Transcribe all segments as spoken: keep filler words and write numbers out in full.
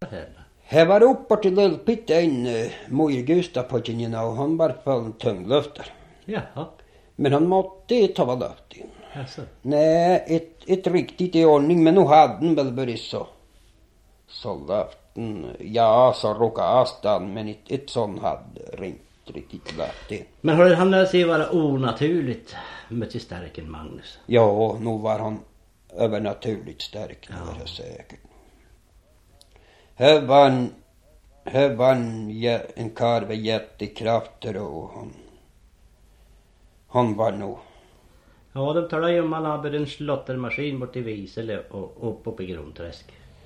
Här var uppe till Lillpitt en uh, Mojer Gustav på Kinjena och han var på en tunglöfter. Jaha. Men han måtte inte ha löft in. Jaså? Nej, ett, ett riktigt i ordning, men nu hade han väl börjat så. Så löften, ja, så råkastan, men ett, ett sån hade ringt riktigt löft in. Men har han lärt sig vara onaturligt med till starken Magnus? Ja, nu var han övernaturligt stark, Ja. det var det säkert. Här var en, här var en, jä- en karl med jättekrafter och han, han var nog. Ja, de talar ju om han hade en slottermaskin bort i Visele och upp uppe i Gronträsk.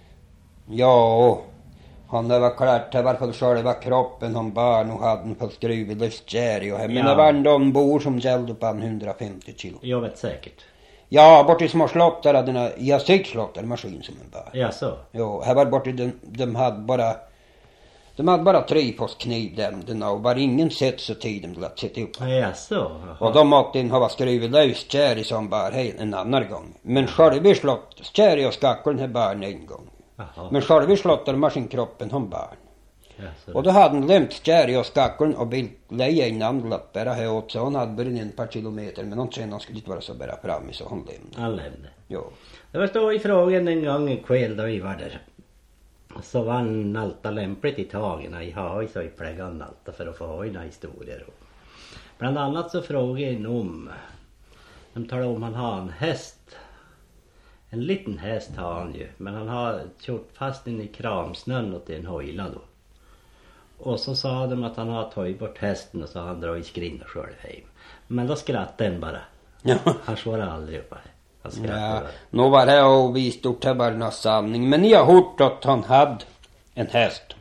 Ja, han det var klart, det var för själva kroppen han bar, nu hade han för skruv lustjär och här, men Ja. det var en de bor som gällde på en hundrafemtio kilo. Jag vet säkert. Ja, bort i små slottar hade den, jag sikt slottermaskin som en bar. Ja, så. Jo, här var bort i de, de hade bara, de hade bara tre på knivdämden och var ingen sett så tiden till att sätta upp. Ja, så. Och de måtte inte ha skrivit löst kär som bar hej en annan gång. Men själva slott, kär och skackeln här barn en gång. Jaha. Men själva slottar maskinkroppen hon barn. Ja, så. Och då hade han lämt kär och skackeln och bilt leja en andlat bara här åt, så han hade börjat en par kilometer, men han kände han skulle inte vara så bara fram i, så han lämnade. Han lämnade. Jo. Det var stå i frågan en gång en kväll då vi var där. Så var han allt lämpligt i tagen i haj, så i pläggan allt för att få ha några historier. Bland annat så frågade en om, de talade om han har en häst. En liten häst har han ju, men han har kört fast in i kramsnön och till en hojla då. Och så sa de att han har tagit bort hästen och så har han dragit skrin och själv hem. Men då skrattade en bara. Ja. Han svarade aldrig på det. Han skrattade Ja, bara. nu var det och vi stod till bara någon sanning. Men jag har hört att han hade en häst.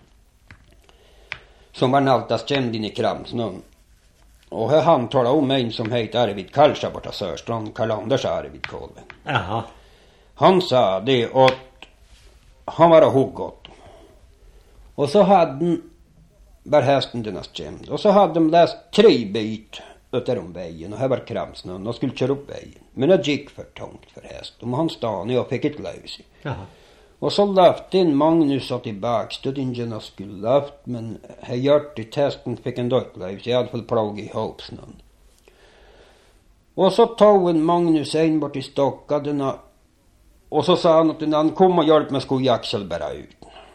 Som var naltast känd in i Kramsnön. Och här han talade om en som heter Arvid Karlsson borta Sörstrand. Karl-Anders Arvid Kolven. Jaha. Han sa det att han var huggot. Och så hade han, var hästen denna känd. Och så hade de läst tre bit utav de vägen. Och här var Kramsnön och skulle köra upp vägen. Men det gick för tungt för hästen. Och han stannade och fick ett lös i. Jaha. Och så löfte en Magnus och tillbaks. Då inte skulle löft. Men här gjort i testen fick en dött lös. Jag hade fått plåg i hopsnön. Och så tog en Magnus en bort i stockaderna. Och så sa han att han kom och hjälp med sko Axel bara ut.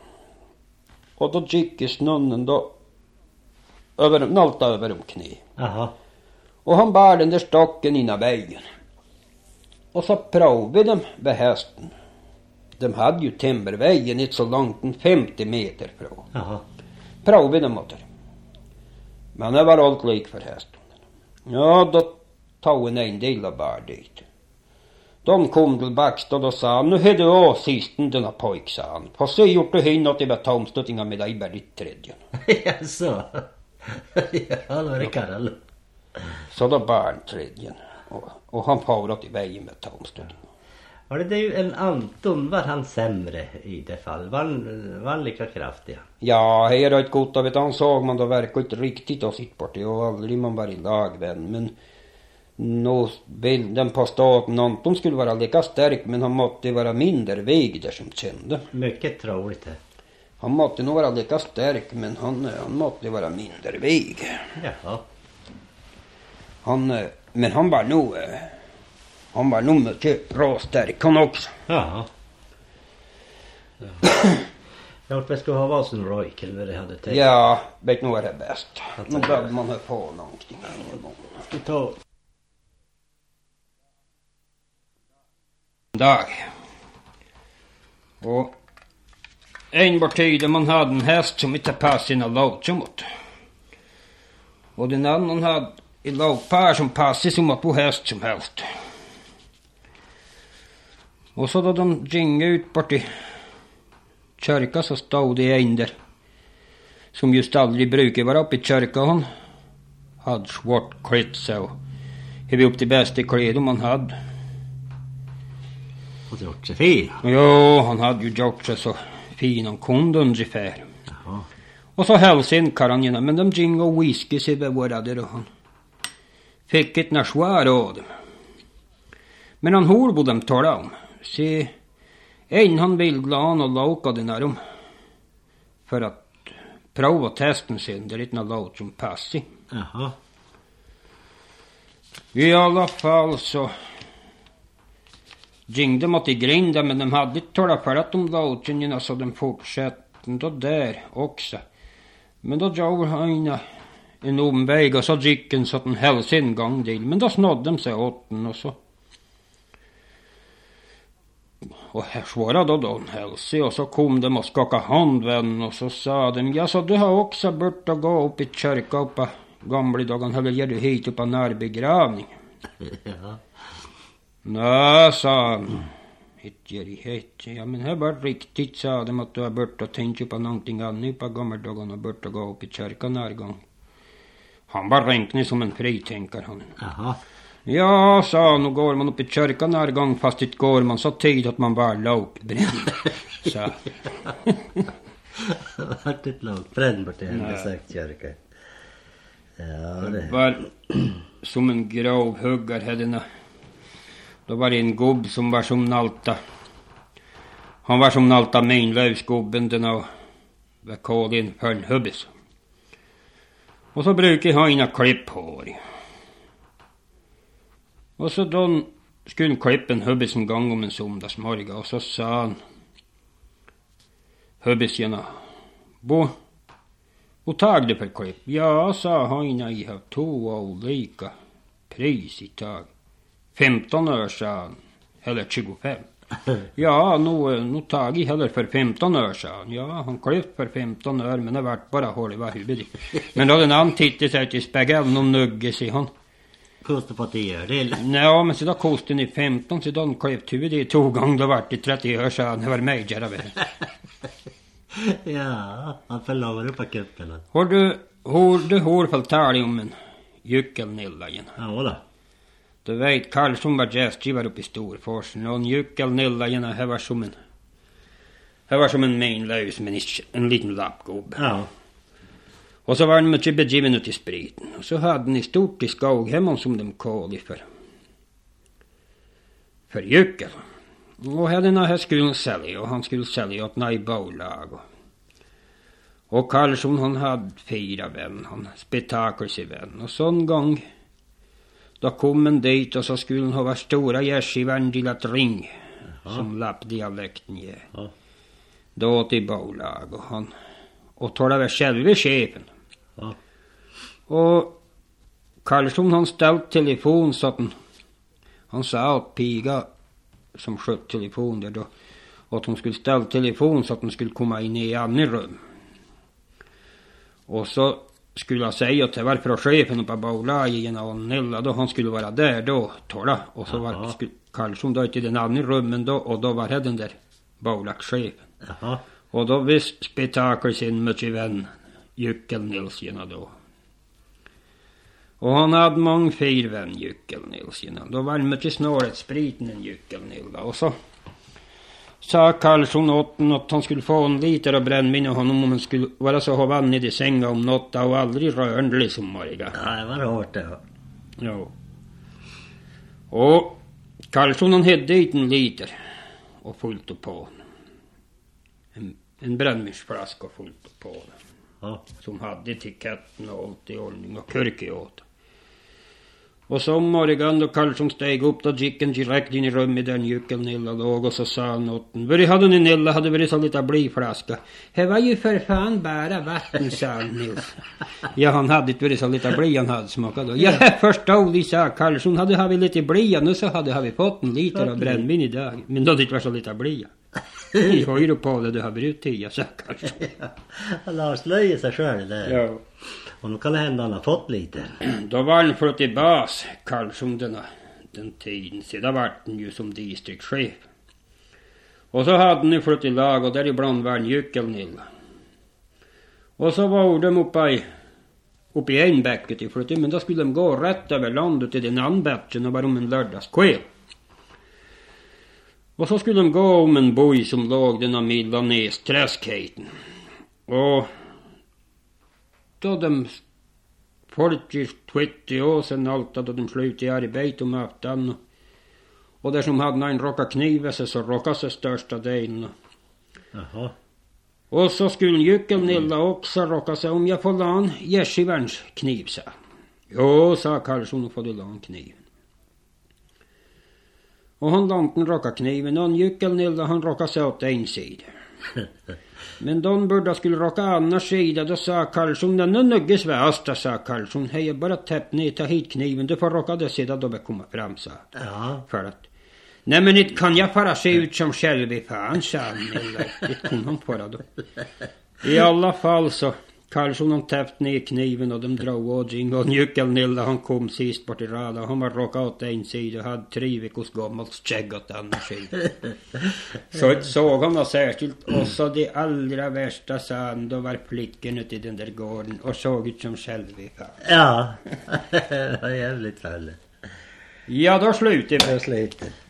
Och då gick i snön då över, nalta över om knä. Jaha. Och han bar den där stocken innan vägen. Och så provade de vid hästen. De hade ju timmervägen inte så långt, en femtio meter från. Jaha. Provade de åt det. Men det var allt lik för hästen. Ja, då tog en en del och bar dit. De kom tillbaks och då sa han, nu har du åsisten denna pojk, sa han. Får se gjort du hin att det var tomstöttingar med dig bara ditt tredje. Ja, så. Ja, det var det Karl. Så då bar han tredje. Och, och han farat i vägen med tomstöttingar. Var det, det ju en Anton, var han sämre i det fall? Var han, var han lika kraftig? Ja, här är ett gott av ett han såg man då verkar inte riktigt att sitta bort. Och aldrig man var i lagvän. Men nå bilden på staten Anton skulle vara lika stark, men han måtte vara mindre väg där som kände. Mycket troligt det. Han måtte nog vara lika stark, men han, han måtte vara mindre väg. Jaha. Han, men han var nog, han var nog mycket bra stark han också. Jaha. Ja. Jag hoppas skulle ha varit som Royk eller vad det hade tänkt. Ja, vet nog är det bäst. Att Nu det- behöver man ha på någonting. Ska ta... Dag. Och en var tiden man hade en häst som inte passade sina låtjumot. Och den annan hade ett lågpar som passade som att på häst som helst. Och så då de gick ut bort i kyrka så stod det en där som just aldrig brukar vara uppe i kyrka. Han hade svart klätt sig och hade upp till bästa kläder man hade. Och gjort sig fin. Ja, han hade ju gjort sig så fin han kunde ungefär. Jaha. Och så hälsade en karanjerna, men de gick och whisky sig vid våra där och han fick ett narsvar av dem. Men han hör vad de talade om. Se, en han vill glada och låka den här om. för att prova testen sen. Det är inte något låt som passar. Jaha. I alla fall så gick de mot i grinda, men de hade inte talat för att de låten, så de fortsatte då där också. Men då drog han en omväg och så gick en så att den hälsade en gång till. Men då snodde de sig åt den och så. Och här svarade då då en hälsade och så kom de och skakade handvän och så sa de, ja så du har också bort att gå upp i kyrka upp på gamla dagen, eller ger du hit upp på närbegravning? Ja. Nå, sa han. Hittighet. Ja, men det var riktigt, sa de, att du har bort att tänka på någonting annat på gamla dagen och bort att gå upp i kyrkan när gång. Han var räknad som en fritänkare, han. Jaha. Ja, sa, nu går man upp i kyrkan när gång, fast det går man så tid att man var lågbränd. Så. Vart ett lågbränd bort i en besökt kyrka. Ja, det var som en gravhuggare hade. Då var det en gubb som var som nalta. Han var som nalta minlösgubben den och var kallad för en hubbis. Och så brukade han ina klipphår. Och så då skulle klippa en hubbis en gång om en söndagsmorgon. Och så sa han hubbisarna, bo, och tag det för klipp? Ja, sa han, jag har två olika pris i tag. femton år, sa han. Eller tjugofem. Ja, nu, nu tag i heller för femton år, sa han. Ja, han klipp för femton år, men det vart bara hål i var huvudet. Men då den annan tittade sig till spegeln och nugge sig han. Kostar på tio år, det är... Nej, men så då kostade ni femton, så då klippte huvudet i två gånger, då vart det trettio år, sa han. Det var mig, kära vän. Ja, han förlorar upp på kuppen. Har du, har du hör väl talat om en jyckelnilla igen? Ja, då. Du vet, Karlsson var gästgivare uppe i Storforsen, och en jyckelnilla igen, här var som en, här var som en minlös, men en liten lappgubbe. Ja. Och så var den mycket begiven ut i spriten, och så hade ni stort i skog hemma som de kallade för, för jyckel. Och hade den här skulle sälja, och han skulle sälja åt några i bolag. Och, och Karlsson, han hade fyra vän, han spektakel sig vän. Och så en gång, då kom en dit och så skulle han ha stora gärsgivaren till att ring, som lappdialekten ger. Ja. Då till bolag, och han, och talade väl själva chefen. Ja. Och Karlsson, han ställt telefon så att han, han sa åt piga som sköt telefon där då, och att hon skulle ställa telefon så att hon skulle komma in i andra rum. Och så skulle jag säga att det var för chefen på bolaget och Nilla då, han skulle vara där då, tala. Och så var Karlsson då till den andra rummen då, och då var det den där bolagschefen. Jaha. Och då visst spektakel sin mycket vän Jyckel Nilsson då. Och han hade många fyra vän Jyckel Nilsson. Då var det mycket snarare spriten än Jyckel Nilsson. Och så sa Karlsson åt honom att han skulle få en liter av brännvin och honom om han skulle vara så ha vann i det sänga om något och aldrig rörande liksom Mariga. Ja, det var hårt det. Ja. Och Karlsson han hade dit en liter och fullt på en, en brännvinsflaska och fullt på den. Ja. Som hade etiketten och allt i ordning och kurke åt. Och så morgon då Karlsson steg upp, då gick han direkt in i rummet där Jyckel Nilla låg och så sa han åt den. Vad hade ni Nilla, hade varit så lite blyflaska? Det var ju för fan bara vatten, sa han Nils. Ja, han hade inte varit så lite bly han hade smakat då. Ja, förstod de, sa Karlsson, hade haft lite bly, nu så hade vi fått en liter av brännvin idag. Men då det inte var så lite bly. I höjde på det, du har brutit tio, sa Karlsson. Han avslöjar sig själv där. Ja. Och nu kan det hända han har fått lite. Då var han fått i bas, Karlsson den, den tiden. Sedan var han ju som distriktschef. Och så hade han ju fått i lag och där ibland var han Jyckel Nilla. Och så var de uppe i, uppe i en bäcket i flytt, men då skulle de gå rätt över landet till den anbätchen och var om en lördagskväll. Och så skulle de gå om en boj som låg den av Millanäs träskheten. Och då de folk i trettio år sedan allt då de slut i arbete om aftan. Och, och där som hade en råka kniva sig så råkade sig största delen. Jaha. Och så skulle Jyckel Nilla också råka sig om jag får lan Gärsiverns kniv, sa. Jo, sa Karlsson, och får du lan kniven. Och han lanten råka kniven och Jyckel Nilla han råka sig åt en sida. Men de borde skulle råka andra sida, då sa Karlsson, den är nugges västa, sa Karlsson. Hej, bara täpp ner, ta hit kniven, du får råka det sida då vi kommer fram, sa. Ja. För att, nej men inte kan jag bara se ut som själv i fan, sa han. Eller, det kunde han bara då. I alla fall så, Karlsson han täppt ner kniven och de drog åt sin och Jyckel Nilla han kom sist bort i rada. Han var råkat åt en sida och hade tre veckors gammalt skägg åt andra sidan. Så såg han var särskilt. Och så det allra värsta, sa han, då var flickan ute i den där gården och såg ut som själv i fan. Ja, det var jävligt fälligt. Ja, då slutar vi. Då slutar